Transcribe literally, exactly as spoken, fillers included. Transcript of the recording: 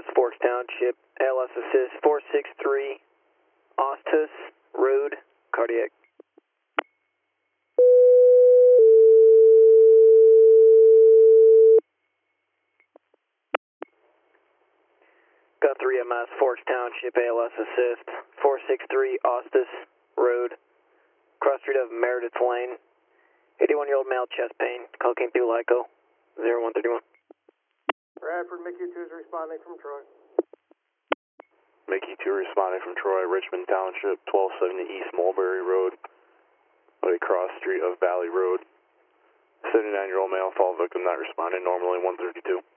S Forks Township, A L S Assist four six three, Ostus Road, cardiac. Got three M S Forks Township, A L S Assist four six three, Ostus Road, cross street of Meredith Lane, eighty-one-year-old male, chest pain, call came through LICO, zero one thirty-one. Bradford, Mickey two is responding from Troy. Mickey two responding from Troy, Richmond Township, twelve seventy East Mulberry Road, at a cross street of Valley Road. seventy-nine-year-old male, fall victim not responding, normally one thirty-two.